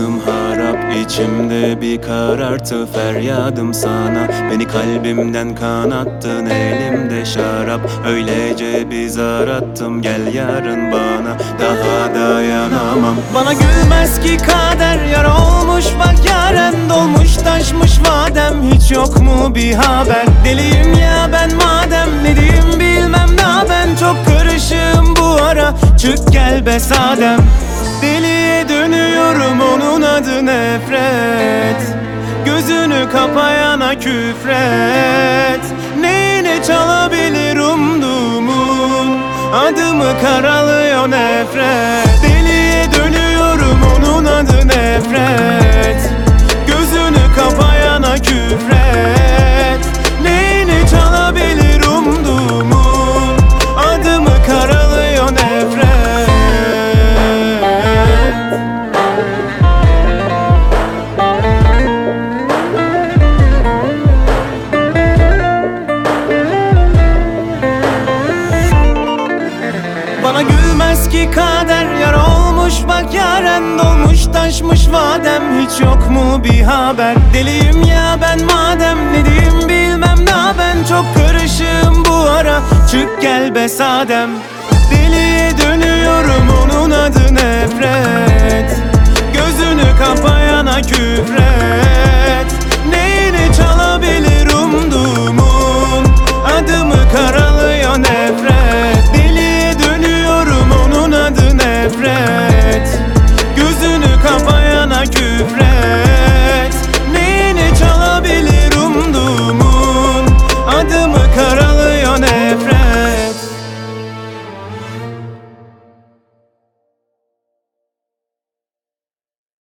Canım harap, içimde bir karartı feryadım sana. Beni kalbimden kanattın, elimde şarap. Öylece bir zar attım, gel yarın bana. Daha dayanamam. Bana gülmez ki kader, yar olmuş bak yaren. Dolmuş taşmış vadem, hiç yok mu bir haber? Deliyim ya ben madem, ne diyeyim bilmem daha. Ben çok karışığım bu ara, çık gel be sadem. Deliye dönüyorum, onun adı nefret. Gözünü kapayana küfret. Neyine çalabilir umduğumun, adımı karalıyor nefret. Deliye dönüyorum, onun adı nefret. Gözünü kapayana küfret. Neyine çalabilir umduğumun, adımı karalıyor nefret. Bana gülmez ki kader, yar olmuş bak yaren. Dolmuş taşmış vadem, hiç yok mu bir haber? Deliyim ya ben madem, ne diyeyim bilmem daha. Ben çok karışığım bu ara, çık gel be sadem. Deliye dönüyorum, onun adı nefret. Gözünü kapayana küfret.